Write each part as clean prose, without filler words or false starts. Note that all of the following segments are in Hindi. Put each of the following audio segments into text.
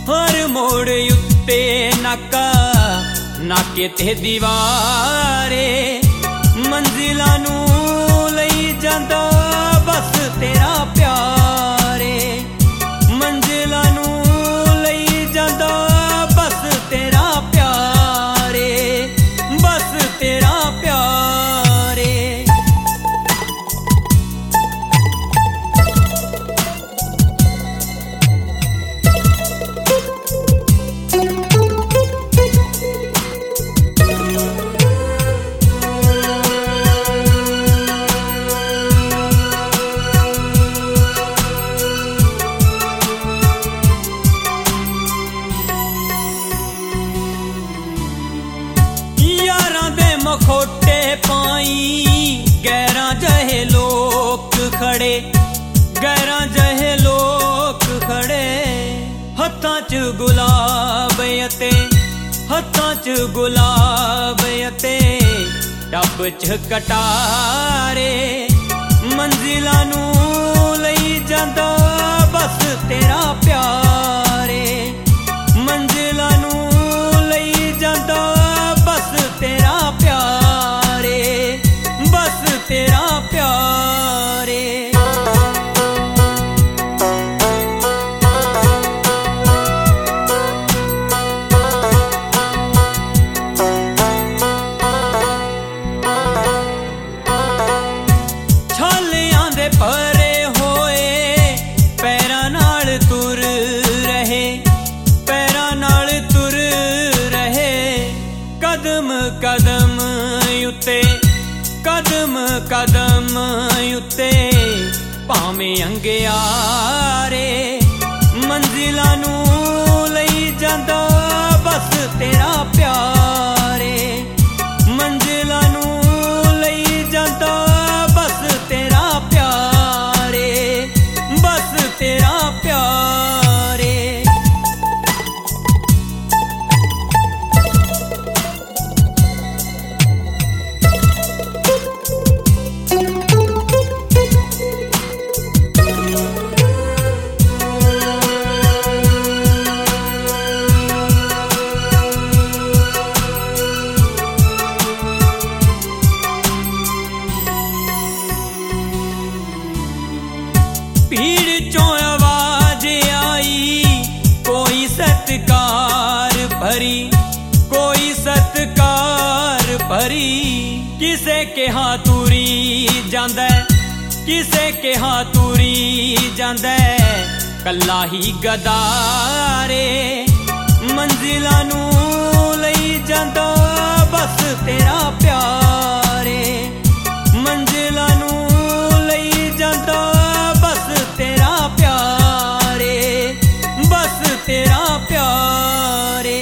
हर मोड़ उत्ते नाका नाके ते दीवारे मंजिलां नू लई जांदा बस तेरा प्यारे मंजिलां नू लई जांदा बस तेरा प्यारे बस तेरा प्यारे। खोटे पाई गैरां जहे लोग खड़े गैरां जहे लोग खड़े हत्थां च गुलाब अते हत्थां च गुलाब अते टब च कटारे मंजिलां नू लई जांदा बस तेरा प्यारे मंजिलां नू लई जांदा बस तेरा प्यारे बस तेरा प्यारे। छालियां दे परे होए पैरां नाल तुर रहे पैरां नाल तुर रहे कदम कदम उत्ते कदम कदम उत्ते भावें अंगियारे मंजिलां नू लई जांदा बस तेरा प्यारे मंजिलां नू लई जांदा बस तेरा प्यारे बस तेरा प्यारे। भीड़ चों आवाज आई कोई सत्कार भरी कोई सत्कार भरी किसे के हाथ तुरी जांदा किसे के हाथ तुरी जांदा कल्ला ही गदारे मंजिलां नू लई जांदा बस तेरा प्यारे मंजिलां नू लई जांदा बस तेरा प्यारे बस तेरा प्यारे।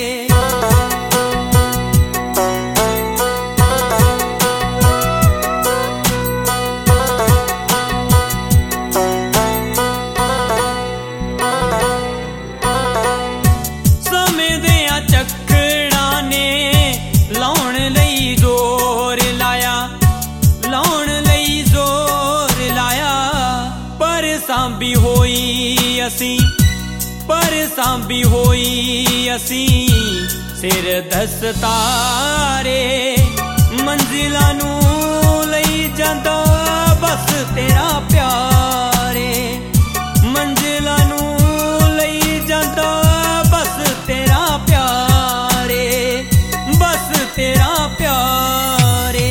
समय दियां चक्कड़ां ने लाउण लई जोर लाया लाउण लई जोर लाया पर सांभी होई असी पर सांभी होई असी सिर दस्तारे मंजिलां नू लई जांदा बस तेरा प्यारे मंजिलां नू लई जांदा बस तेरा प्यारे बस तेरा प्यारे।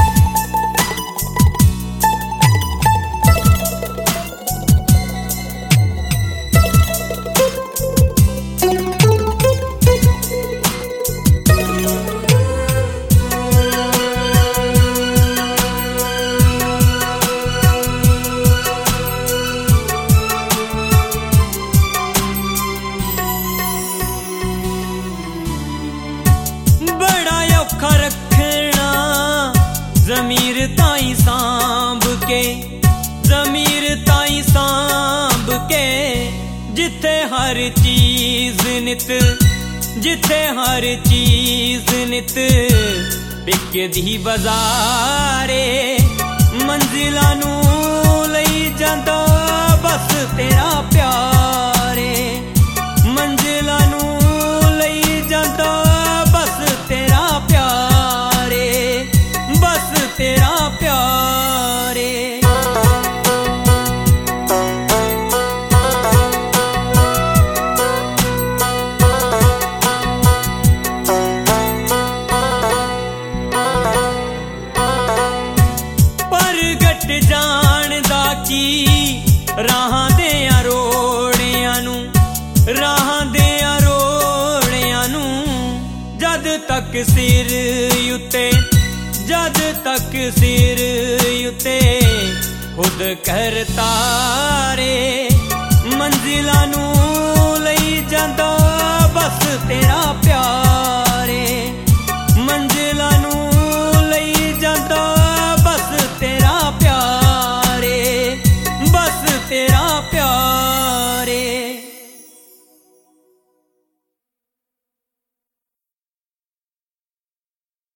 रखना ज़मीर ताई सांभ के ज़मीर ताई सांभ के जिथे हर चीज नित जिथे हर चीज नित बिकदी बाजारे मंजिलां नू लई जांदा बस तेरा प्यारे मंजिलां तक सिर उत्ते जद तक सिर उत्ते खुद करता रे मंजिलां नू लई जांदा बस तेरा प्यारे मंजिलां नू लई जांदा बस तेरा प्यारे बस तेरा